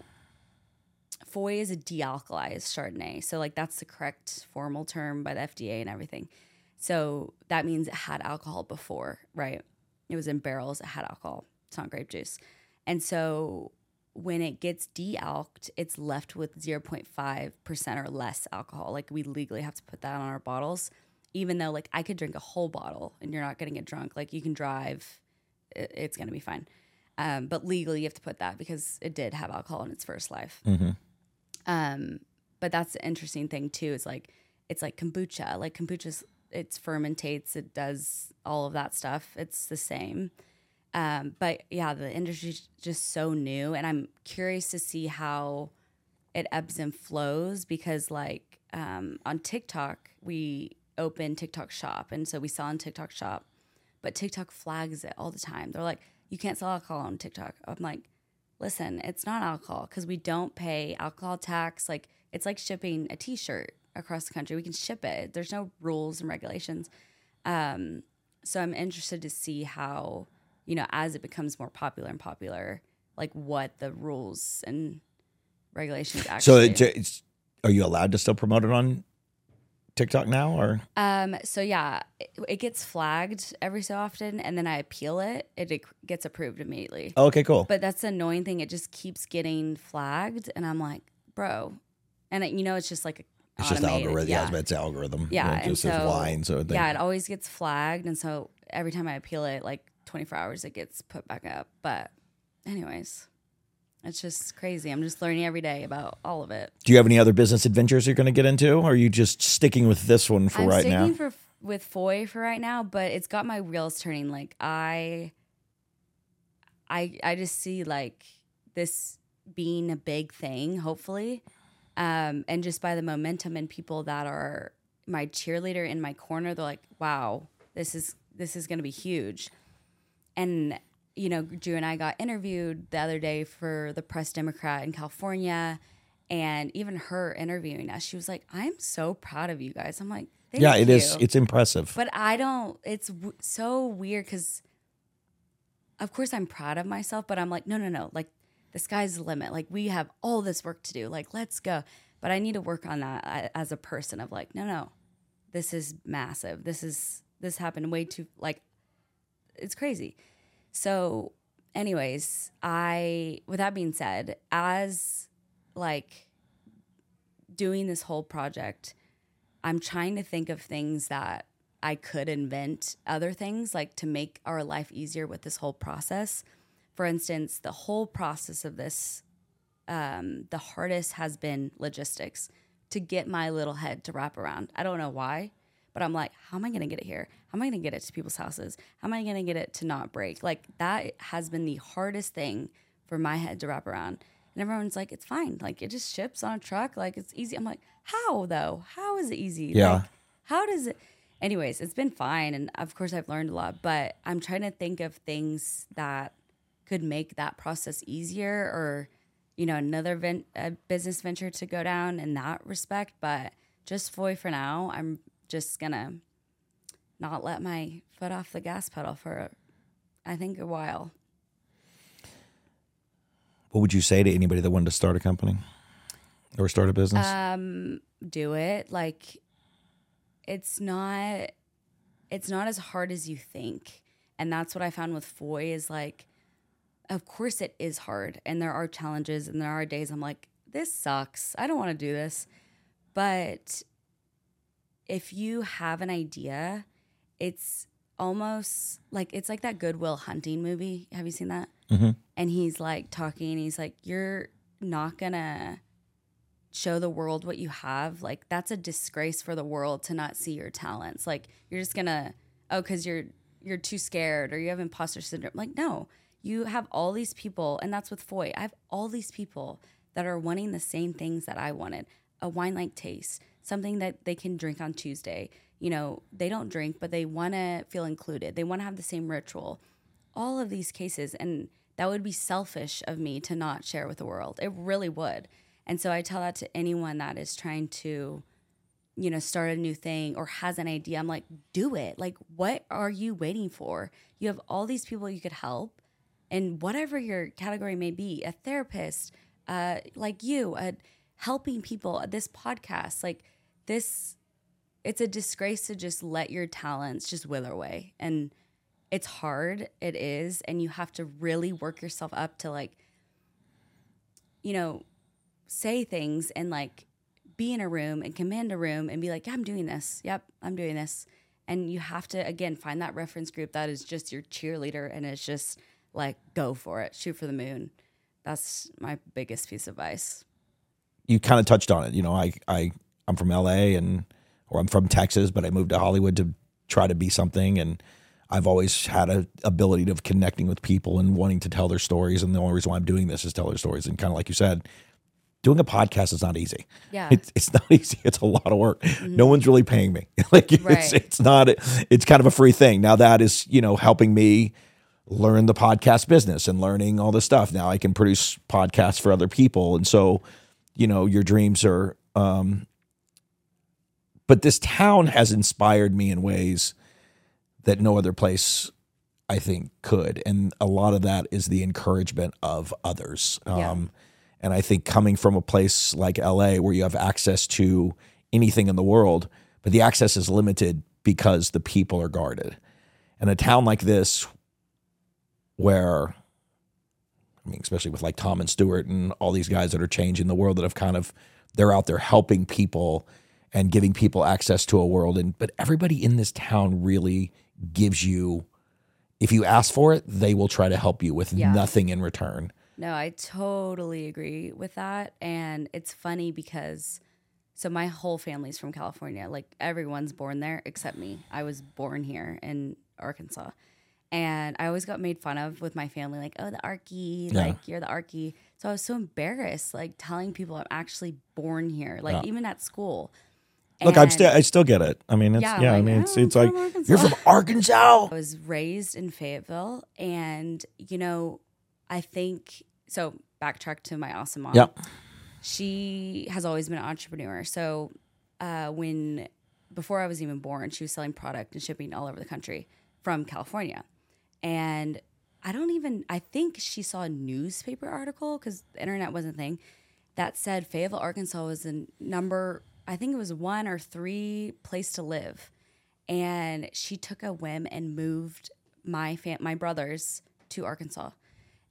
S2: Foy is a dealcoholized Chardonnay. So like, that's the correct formal term by the FDA and everything. So that means it had alcohol before, right? It was in barrels. It had alcohol. It's not grape juice. And so when it gets de-alked, it's left with 0.5% or less alcohol. Like, we legally have to put that on our bottles, even though like I could drink a whole bottle and you're not going to get drunk. Like, you can drive, it's going to be fine. But legally you have to put that because it did have alcohol in its first life.
S1: Mm-hmm.
S2: But that's the interesting thing too. It's like kombucha. Like, kombucha's, it fermentates, it does all of that stuff. It's the same. But yeah, the industry's just so new, and I'm curious to see how it ebbs and flows because like, on TikTok, we open TikTok shop. And so we sell on TikTok shop, but TikTok flags it all the time. They're like, you can't sell alcohol on TikTok. I'm like, listen, it's not alcohol because we don't pay alcohol tax. Like, it's like shipping a t-shirt across the country. We can ship it. There's no rules and regulations. So I'm interested to see how, as it becomes more popular and popular, like what the rules and regulations actually.
S1: So are you allowed to still promote it on TikTok now, or?
S2: So yeah, it gets flagged every so often, and then I appeal it. It gets approved immediately.
S1: Oh, okay, cool.
S2: But that's the annoying thing. It just keeps getting flagged, and I'm like, bro. And it's just like
S1: it's just
S2: automated.
S1: algorithm.
S2: Yeah,
S1: It's algorithm.
S2: Yeah,
S1: It just
S2: and
S1: is
S2: so
S1: line. So
S2: it always gets flagged, and so every time I appeal it, like 24 hours, it gets put back up. But anyways, it's just crazy. I'm just learning every day about all of it.
S1: Do you have any other business adventures you're going to get into, or are you just sticking with this one for right now?
S2: I'm sticking with Foy for right now, but it's got my wheels turning. Like, I just see like this being a big thing, hopefully, and just by the momentum and people that are my cheerleader in my corner, they're like, wow, this is going to be huge. And Drew and I got interviewed the other day for the Press Democrat in California, and even her interviewing us, she was like, I'm so proud of you guys. I'm like, thank
S1: yeah, it
S2: you.
S1: is. It's impressive.
S2: But it's so weird because, of course, I'm proud of myself, but I'm like, no. Like, the sky's the limit. Like, we have all this work to do. Like, let's go. But I need to work on that as a person of like, no, this is massive. This happened way too, like, it's crazy. So anyways, with that being said, as like doing this whole project, I'm trying to think of things that I could invent, other things like to make our life easier with this whole process. For instance, the whole process of this, the hardest has been logistics to get my little head to wrap around. I don't know why, but I'm like, how am I going to get it here? How am I going to get it to people's houses? How am I going to get it to not break? Like that has been the hardest thing for my head to wrap around. And everyone's like, it's fine. Like it just ships on a truck. Like it's easy. I'm like, how though? How is it easy?
S1: Yeah.
S2: Like, how does it? Anyways, it's been fine. And of course I've learned a lot, but I'm trying to think of things that could make that process easier, or, you know, another business venture to go down in that respect. But just Foy for now, I'm just going to not let my foot off the gas pedal for, I think, a while.
S1: What would you say to anybody that wanted to start a company or start a business?
S2: Do it. Like, it's not as hard as you think. And that's what I found with Foy is like, of course it is hard. And there are challenges and there are days I'm like, this sucks. I don't want to do this. But if you have an idea, it's almost like, it's like that Good Will Hunting movie. Have you seen that? Mm-hmm. And he's like talking, he's like, you're not gonna show the world what you have. Like that's a disgrace for the world to not see your talents. Like you're just gonna, because you're too scared or you have imposter syndrome. Like, no, you have all these people, and that's with Foy. I have all these people that are wanting the same things that I wanted. A wine-like taste, something that they can drink on Tuesday. You know, they don't drink, but they want to feel included. They want to have the same ritual. All of these cases, and that would be selfish of me to not share with the world. It really would. And so I tell that to anyone that is trying to, you know, start a new thing or has an idea. I'm like, do it. Like, what are you waiting for? You have all these people you could help, and whatever your category may be, a therapist, like you, helping people, this podcast, like this, it's a disgrace to just let your talents just wither away. And it's hard. It is. And you have to really work yourself up to like, you know, say things and like be in a room and command a room and be like, yeah, I'm doing this. Yep, I'm doing this. And you have to, again, find that reference group that is just your cheerleader and it's just like, go for it, shoot for the moon. That's my biggest piece of advice.
S1: You kind of touched on it. You know, I'm from LA or I'm from Texas, but I moved to Hollywood to try to be something. And I've always had an ability of connecting with people and wanting to tell their stories. And the only reason why I'm doing this is tell their stories. And kind of like you said, doing a podcast is not easy.
S2: Yeah.
S1: It's not easy. It's a lot of work. Mm-hmm. No one's really paying me. Like
S2: right.
S1: it's not, it's kind of a free thing. Now that is, you know, helping me learn the podcast business and learning all this stuff. Now I can produce podcasts for other people. And so, you know, your dreams are, but this town has inspired me in ways that no other place I think could. And a lot of that is the encouragement of others.
S2: Yeah.
S1: And I think coming from a place like LA where you have access to anything in the world, but the access is limited because the people are guarded. And a town like this where, I mean, especially with like Tom and Stuart and all these guys that are changing the world that have kind of, they're out there helping people and giving people access to a world. But everybody in this town really gives you, if you ask for it, they will try to help you with nothing in return.
S2: No, I totally agree with that. And it's funny because, so my whole family's from California. Like everyone's born there except me. I was born here in Arkansas. And I always got made fun of with my family, like, oh, the Arkie, like you're the Arkie. So I was so embarrassed, like telling people I'm actually born here, like even at school.
S1: Look, I still get it. I mean, it's like you're from Arkansas.
S2: I was raised in Fayetteville, and you know, I think so. Backtrack to my awesome mom.
S1: Yep.
S2: She has always been an entrepreneur. So before I was even born, she was selling product and shipping all over the country from California. And I think she saw a newspaper article, because the internet wasn't a thing, that said Fayetteville, Arkansas was the number, I think it was 1 or 3 place to live. And she took a whim and moved my brothers to Arkansas.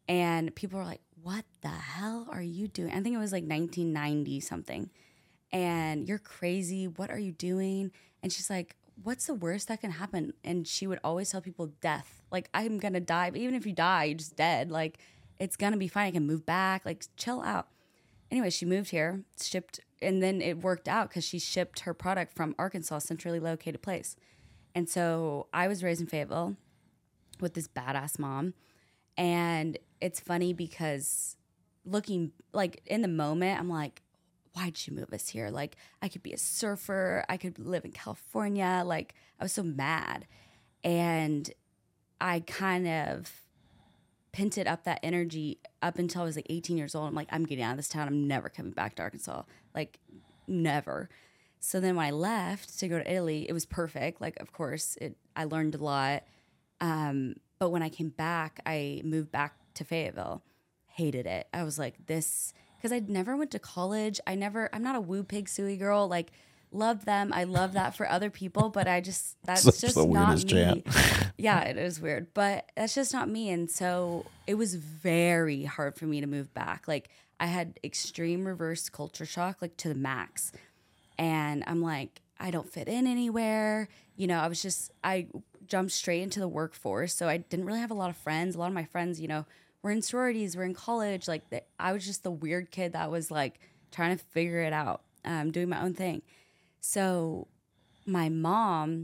S2: And people were like, what the hell are you doing? I think it was like 1990 something. And you're crazy. What are you doing? And she's like, what's the worst that can happen? And she would always tell people death. Like, I'm going to die. But even if you die, you're just dead. Like, it's going to be fine. I can move back. Like, chill out. Anyway, she moved here, shipped, and then it worked out because she shipped her product from Arkansas, centrally located place. And so I was raised in Fayetteville with this badass mom. And it's funny because looking, like, in the moment, I'm like, why'd she move us here? Like, I could be a surfer. I could live in California. Like, I was so mad. And I kind of pinted up that energy up until I was like 18 years old. I'm like, I'm getting out of this town. I'm never coming back to Arkansas. Like, never. So then when I left to go to Italy, it was perfect. Like, of course, I learned a lot. But when I came back, I moved back to Fayetteville. Hated it. I was like, this, because I never went to college. I'm not a woo pig suey girl. Like, love them. I love that for other people, but that's just
S1: the
S2: not
S1: weirdest
S2: me.
S1: chant.
S2: Yeah, it is weird, but that's just not me. And so it was very hard for me to move back. Like, I had extreme reverse culture shock, like to the max. And I'm like, I don't fit in anywhere. You know, I jumped straight into the workforce. So I didn't really have a lot of friends. A lot of my friends, you know, were in sororities, were in college. Like, I was just the weird kid that was like trying to figure it out, doing my own thing. So my mom,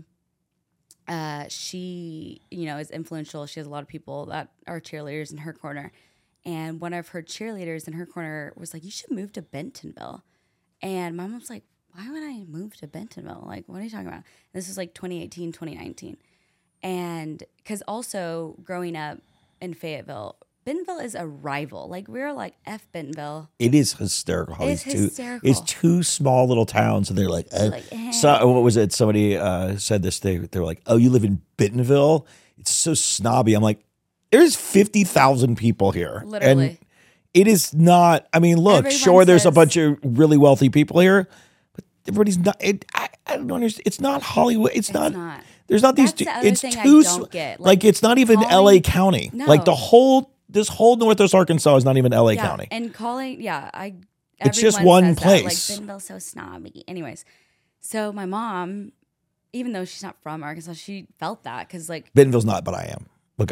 S2: she, you know, is influential. She has a lot of people that are cheerleaders in her corner. And one of her cheerleaders in her corner was like, you should move to Bentonville. And my mom's like, why would I move to Bentonville? Like, what are you talking about? And this was like 2018, 2019. And because also growing up in Fayetteville, Bentonville is a rival. Like, we're like, F Bentonville.
S1: It is hysterical. How
S2: It's hysterical.
S1: It's two small little towns, and they're like,
S2: eh.
S1: So what was it? Somebody said this. They were like, oh, you live in Bentonville? It's so snobby. I'm like, there's 50,000 people here.
S2: Literally.
S1: And it is not, I mean, look,
S2: Everyone
S1: sure, there's a
S2: says-
S1: bunch of really wealthy people here, but everybody's not, I don't understand. It's not Hollywood. It's not. There's not these,
S2: That's the other
S1: it's
S2: thing I
S1: too,
S2: don't get.
S1: like, it's not even LA County.
S2: No.
S1: Like, this whole Northwest Arkansas is not even LA County.
S2: And calling,
S1: It's just
S2: everyone
S1: one
S2: says that,
S1: place.
S2: like, Bentonville's so snobby. Anyways, so my mom, even though she's not from Arkansas, she felt that because, like,
S1: Bentonville's not, but I am. Look,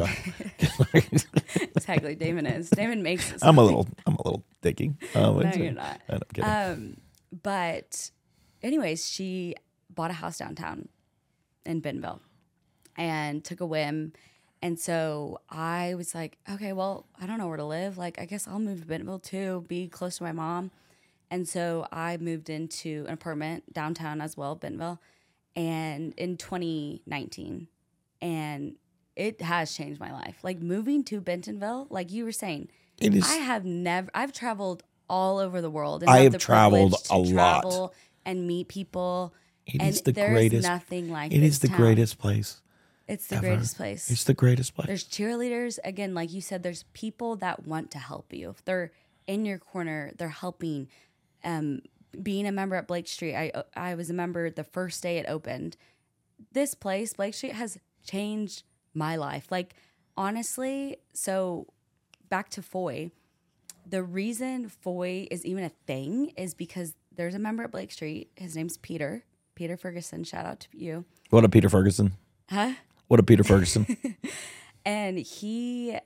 S2: exactly, Damon is. Damon makes it.
S1: I'm a little dicky.
S2: No, you're not.
S1: I'm kidding.
S2: But anyways, she bought a house downtown in Bentonville and took a whim. And so I was like, okay, well, I don't know where to live. Like, I guess I'll move to Bentonville too, be close to my mom. And so I moved into an apartment downtown as well, Bentonville, and in 2019. And it has changed my life. Like, moving to Bentonville, like you were saying,
S1: It is.
S2: I've traveled all over the world. And
S1: I
S2: have
S1: have
S2: the
S1: traveled
S2: privilege to
S1: a lot.
S2: travel and meet people.
S1: It
S2: and
S1: is the
S2: there's
S1: greatest.
S2: nothing like
S1: It
S2: this
S1: is the
S2: town.
S1: greatest place.
S2: It's the
S1: ever.
S2: greatest place.
S1: It's the greatest place.
S2: There's cheerleaders. Again, like you said, there's people that want to help you. If they're in your corner, they're helping. Being a member at Blake Street, I was a member the first day it opened. This place, Blake Street, has changed my life. Like, honestly, so back to Foy. The reason Foy is even a thing is because there's a member at Blake Street. His name's Peter Ferguson. Shout out to you.
S1: What a Peter Ferguson.
S2: Huh?
S1: What a Peter Ferguson.
S2: And he,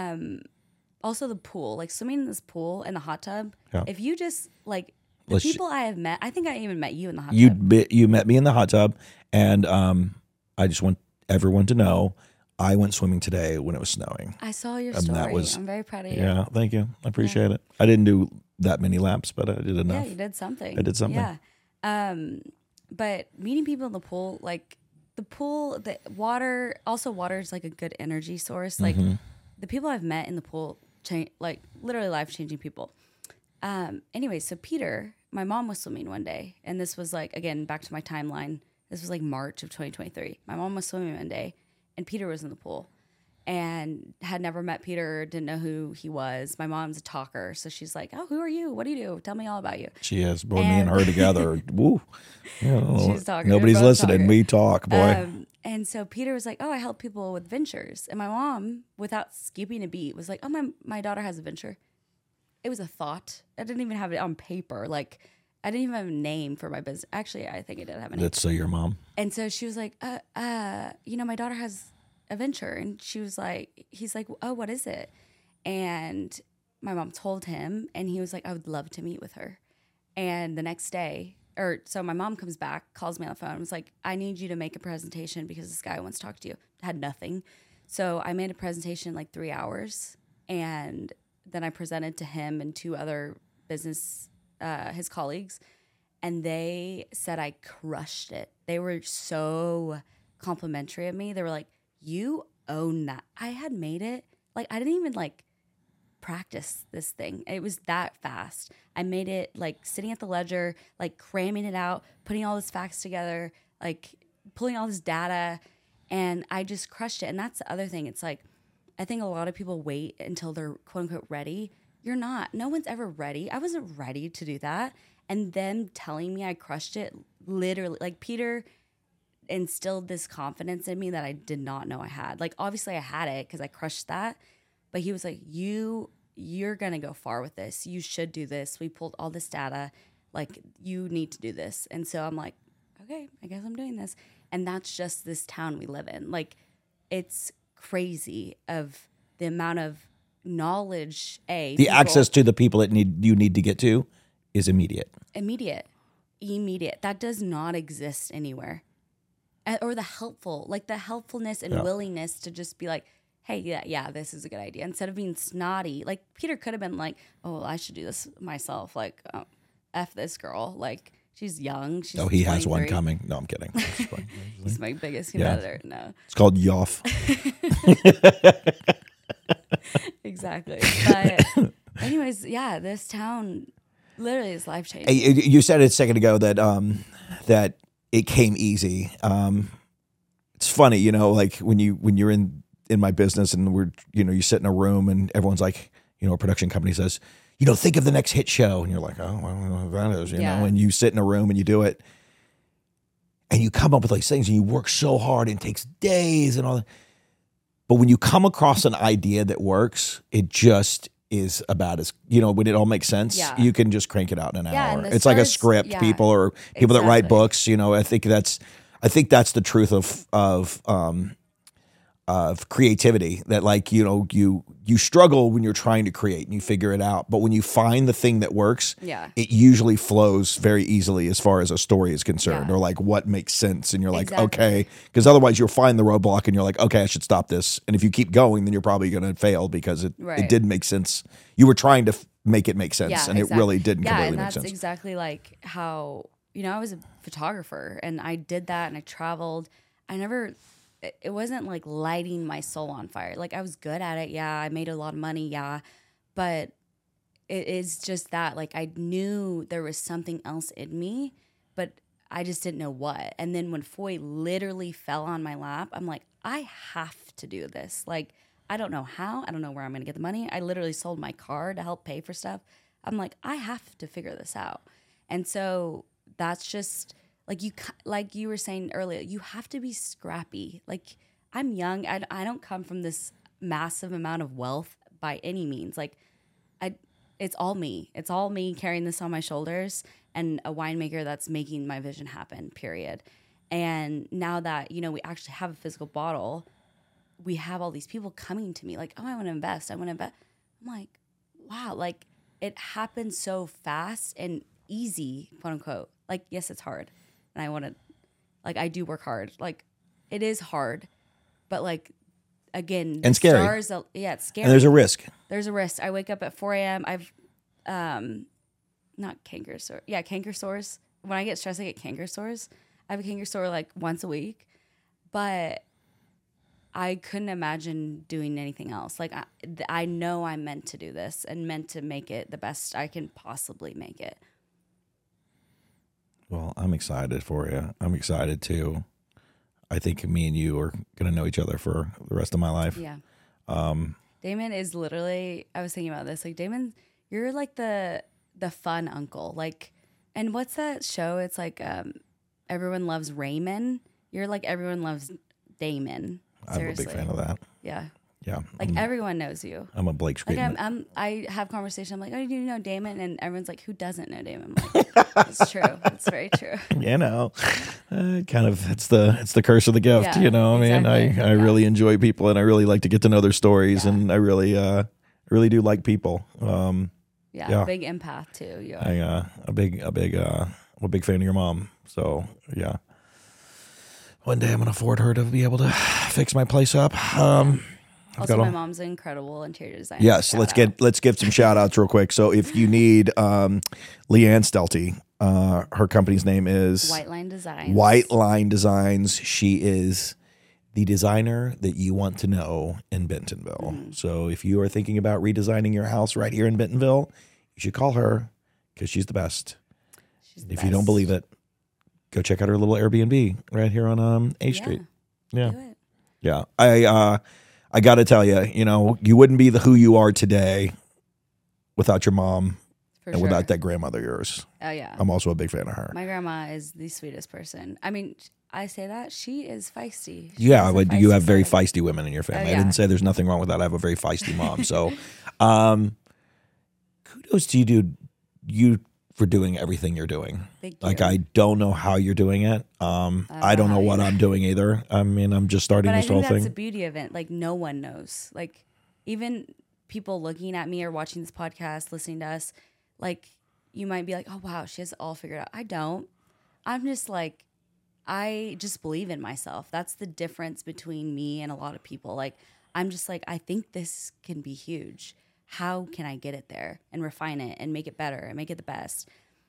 S2: also the pool, like swimming in this pool in the hot tub.
S1: Yeah.
S2: If you just like the
S1: Let's-
S2: people I have met, I think I even met you in the hot
S1: you
S2: tub.
S1: you met me in the hot tub, and I just want everyone to know I went swimming today when it was snowing.
S2: I saw your
S1: And that
S2: story.
S1: was-
S2: I'm very proud of you.
S1: Yeah, thank you. I appreciate it. I didn't do that many laps, but I did enough.
S2: Yeah, you did something.
S1: I did something.
S2: Yeah. But meeting people in the pool, like the pool, the water, also water is like a good energy source. Like
S1: Mm-hmm.
S2: the people I've met in the pool, like literally life-changing people. Anyway, so Peter, my mom was swimming one day, and this was like, again, back to my timeline. This was like March of 2023. My mom was swimming one day, and Peter was in the pool. and had never met Peter, didn't know who he was. My mom's a talker, so she's like, "Oh, who are you? What do you do? Tell me all about you."
S1: She is. Boy, me and her together. Woo.
S2: She's talking.
S1: Nobody's
S2: We're both
S1: listening.
S2: talking.
S1: We talk, boy.
S2: And so Peter was like, "Oh, I help people with ventures." And my mom, without skipping a beat, was like, "Oh, my daughter has a venture." It was a thought. I didn't even have it on paper. Like, I didn't even have a name for my business. Actually, I think I did have a name.
S1: That's your mom.
S2: And so she was like, my daughter has a venture. And he's like, "Oh, what is it?" And my mom told him, and he was like, "I would love to meet with her." And the next day, so my mom comes back, calls me on the phone, and was like, "I need you to make a presentation because this guy wants to talk to you." Had nothing. So I made a presentation in like 3 hours, and then I presented to him and 2 other business, his colleagues, and they said I crushed it. They were so complimentary of me. They were like, "You own that." I had made it. Like, I didn't even like practice this thing. It was that fast. I made it like sitting at the ledger, like cramming it out, putting all this facts together, like pulling all this data, and I just crushed it. And that's the other thing. It's like, I think a lot of people wait until they're quote unquote ready. You're not. No one's ever ready. I wasn't ready to do that. And them telling me I crushed it, literally, like Peter instilled this confidence in me that I did not know I had. Like, obviously I had it because I crushed that. But he was like, you're going to go far with this. You should do this. We pulled all this data. Like, you need to do this. And so I'm like, okay, I guess I'm doing this. And that's just this town we live in. Like, it's crazy of the amount of knowledge,
S1: the access to the people that you need to get to is immediate.
S2: Immediate. That does not exist anywhere. Or the helpfulness and willingness to just be like, "Hey, yeah, this is a good idea." Instead of being snotty. Like, Peter could have been like, "Oh, well, I should do this myself. Like, F this girl. Like, she's young. She's
S1: he has one coming." No, I'm kidding.
S2: He's my biggest competitor. Yeah. No.
S1: It's called Yoff.
S2: Exactly. But anyways, yeah, this town literally is life-changing.
S1: You said it a second ago that that it came easy. It's funny, like when you're in my business and you sit in a room and everyone's like, a production company says, think of the next hit show. And you're like, oh, well, that is, know, and you sit in a room and you do it and you come up with these things and you work so hard and it takes days and all that. But when you come across an idea that works, it just is about as, when it all makes sense, you can just crank it out in an hour. It's like a script, people that write books, I think that's the truth of creativity, that like, you struggle when you're trying to create and you figure it out. But when you find the thing that works, it usually flows very easily as far as a story is concerned, or like what makes sense. And you're like, okay, because otherwise you'll find the roadblock and you're like, okay, I should stop this. And if you keep going, then you're probably going to fail because it didn't make sense. You were trying to make it make sense and it really didn't completely make sense.
S2: And that's exactly like how, I was a photographer and I did that and I traveled. It wasn't like lighting my soul on fire. Like, I was good at it. Yeah. I made a lot of money. Yeah. But it is just that, like, I knew there was something else in me, but I just didn't know what. And then when Foy literally fell on my lap, I'm like, I have to do this. Like, I don't know how. I don't know where I'm going to get the money. I literally sold my car to help pay for stuff. I'm like, I have to figure this out. And so that's just... Like you were saying earlier, you have to be scrappy. Like, I'm young. I don't come from this massive amount of wealth by any means. Like, it's all me. It's all me carrying this on my shoulders and a winemaker that's making my vision happen, period. And now that, we actually have a physical bottle, we have all these people coming to me like, "Oh, I want to invest. I want to invest." I'm like, wow, like, it happens so fast and easy, quote unquote. Like, yes, it's hard. And I want to, like, I do work hard. Like, it is hard, but like, again,
S1: and scary.
S2: It's scary.
S1: And there's a risk.
S2: I wake up at 4 a.m. I've, not canker sore. Yeah, canker sores. When I get stressed, I get canker sores. I have a canker sore like once a week, but I couldn't imagine doing anything else. Like, I know I'm meant to do this and meant to make it the best I can possibly make it.
S1: Well, I'm excited for you. I'm excited too. I think me and you are going to know each other for the rest of my life.
S2: Yeah. Damon is literally, I was thinking about this, like Damon, you're like the fun uncle. Like, and what's that show? It's like Everyone Loves Raymond. You're like Everyone Loves Damon. Seriously.
S1: I'm a big fan of that.
S2: Yeah.
S1: Yeah.
S2: Like everyone knows you.
S1: I'm a Blake
S2: Like
S1: Screedman.
S2: I have conversation. I'm like, oh, do you know Damon? And everyone's like, who doesn't know Damon? I'm like, it's true. It's very true.
S1: You know, kind of it's the curse of the gift.
S2: Yeah,
S1: you know,
S2: exactly.
S1: I really enjoy people, and I really like to get to know their stories, and I really do like people. Yeah.
S2: Big empath too. You are.
S1: I'm a big fan of your mom. So yeah, one day I'm gonna afford her to be able to fix my place up.
S2: Also, my mom's an incredible interior designer.
S1: Yes,
S2: Shout
S1: let's give some shout outs real quick. So if you need Leanne Stelty, her company's name is
S2: White Line Designs.
S1: White Line Designs. She is the designer that you want to know in Bentonville. So if you are thinking about redesigning your house right here in Bentonville, you should call her because she's the best.
S2: She's the
S1: If you don't believe it, go check out her little Airbnb right here on A Street. Yeah.
S2: Do it.
S1: Yeah. I got to tell you, you know, you wouldn't be the who you are today without your mom
S2: For
S1: and
S2: sure.
S1: without that grandmother of yours.
S2: Oh yeah.
S1: I'm also a big fan of her.
S2: My grandma is the sweetest person. I mean, I say that she is feisty. She
S1: Yeah,
S2: is a
S1: but you
S2: feisty
S1: have very
S2: side.
S1: feisty women in your family.
S2: yeah.
S1: I didn't say there's nothing wrong with that. I have a very feisty mom. So, kudos to you for doing everything you're doing.
S2: Thank
S1: Like,
S2: you.
S1: I don't know how you're doing it. I don't know what I'm doing either. I mean, I'm just starting
S2: But I
S1: this whole
S2: think that's the
S1: thing.
S2: beauty of it. Like no one knows. Like even people looking at me or watching this podcast, listening to us, like you might be like, "Oh wow, she has it all figured out." I don't. I'm just like, I just believe in myself. That's the difference between me and a lot of people. Like I'm just like, I think this can be huge. How can I get it there and refine it and make it better and make it the best?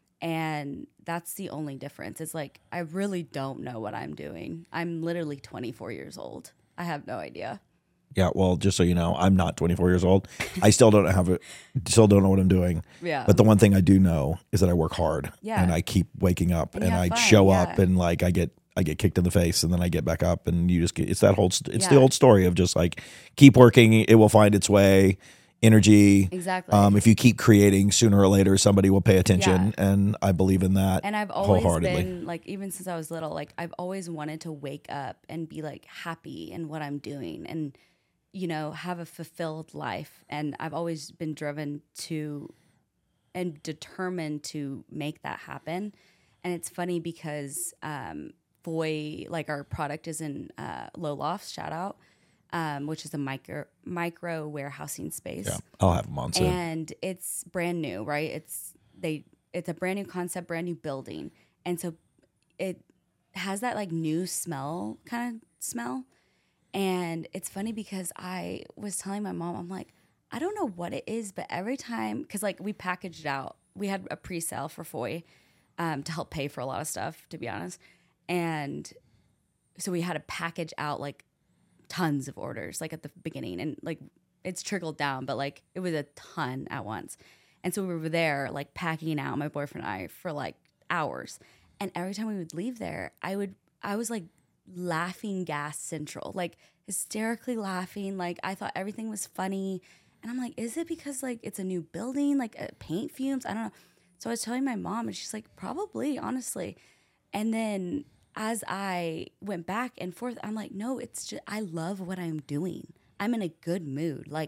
S2: And that's the only difference. It's like, I really don't know what I'm doing. I'm literally 24 years old. I have no idea.
S1: Yeah, well, just so you know, I'm not 24 years old. I still don't know what I'm doing.
S2: Yeah.
S1: But the one thing I do know is that I work hard.
S2: Yeah.
S1: And I keep waking up
S2: And
S1: and
S2: you have
S1: I
S2: fun,
S1: show
S2: yeah.
S1: up and like I get kicked in the face and then I get back up and you just get, it's that whole the
S2: Yeah.
S1: old story of just like keep working, it will find its way. Energy.
S2: Exactly.
S1: If you keep creating, sooner or later somebody will pay attention,
S2: Yeah.
S1: and I believe in that.
S2: And I've always
S1: wholeheartedly.
S2: been like, even since I was little, like I've always wanted to wake up and be like happy in what I'm doing and, you know, have a fulfilled life. And I've always been driven to and determined to make that happen. And it's funny because Foy, like our product is in Low Lofts, shout out, which is a micro warehousing space.
S1: Yeah, I'll have them on soon.
S2: And it's brand new, right? It's a brand new concept, brand new building. And so it has that like new smell kind of smell. And it's funny because I was telling my mom, I'm like, I don't know what it is, but every time, because like we packaged out, we had a pre-sale for Foy to help pay for a lot of stuff, to be honest. And so we had to package out like tons of orders like at the beginning, and like it's trickled down, but like it was a ton at once. And so we were there like packing out, my boyfriend and I, for like hours. And every time we would leave there, I was like laughing gas central, like hysterically laughing. Like I thought everything was funny. And I'm like, is it because like it's a new building, like paint fumes? I don't know. So I was telling my mom and she's like, probably, honestly. And then as I went back and forth, I'm like, no, it's just, I love what I'm doing. I'm in a good mood. Like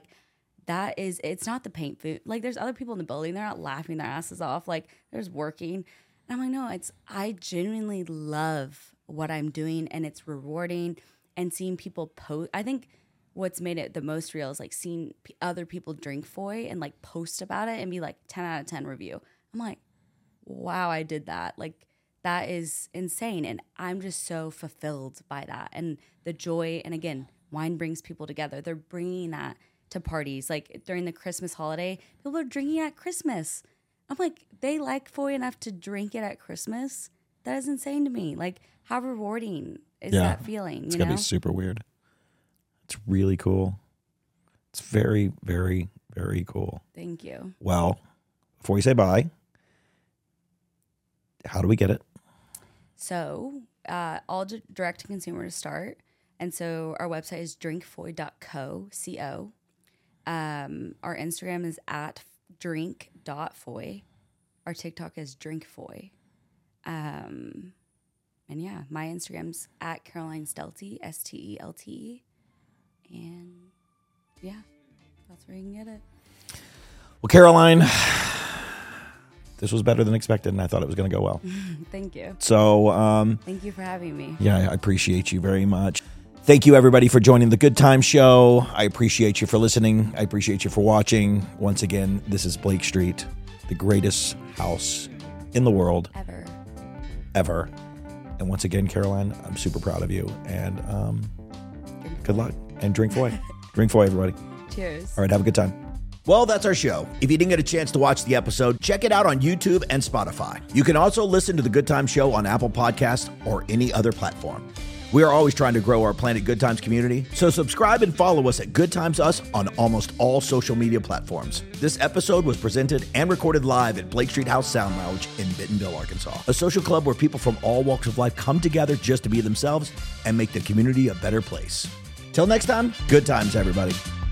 S2: it's not the paint food. Like there's other people in the building. They're not laughing their asses off. Like there's working. And I'm like, no, I genuinely love what I'm doing and it's rewarding and seeing people post. I think what's made it the most real is like seeing other people drink Foy and like post about it and be like 10 out of 10 review. I'm like, wow, I did that. Like, that is insane. And I'm just so fulfilled by that. And the joy, and again, wine brings people together. They're bringing that to parties. Like during the Christmas holiday, people are drinking at Christmas. I'm like, they like Foy enough to drink it at Christmas? That is insane to me. Like, how rewarding is that feeling?
S1: It's going to be super weird. It's really cool. It's very, very, very cool.
S2: Thank you.
S1: Well, before we say bye, how do we get it?
S2: So, all direct to consumer to start. And so our website is drinkfoy.co, C-O. Our Instagram is at drink.foy. Our TikTok is drinkfoy. And yeah, my Instagram's at Caroline Stelty, S-T-E-L-T-E. And yeah, that's where you can get it.
S1: Well, Caroline, this was better than expected, and I thought it was going to go well.
S2: Thank you.
S1: So,
S2: thank you for having me.
S1: Yeah, I appreciate you very much. Thank you, everybody, for joining the Good Time Show. I appreciate you for listening. I appreciate you for watching. Once again, this is Blake Street, the greatest house in the world. Ever. And once again, Caroline, I'm super proud of you. And good luck. And drink Foy. Drink Foy, everybody.
S2: Cheers.
S1: All right, have a good time. Well, that's our show. If you didn't get a chance to watch the episode, check it out on YouTube and Spotify. You can also listen to the Good Times Show on Apple Podcasts or any other platform. We are always trying to grow our Planet Good Times community, so subscribe and follow us at Good Times Us on almost all social media platforms. This episode was presented and recorded live at Blake Street House Sound Lounge in Bentonville, Arkansas, a social club where people from all walks of life come together just to be themselves and make the community a better place. Till next time, good times, everybody.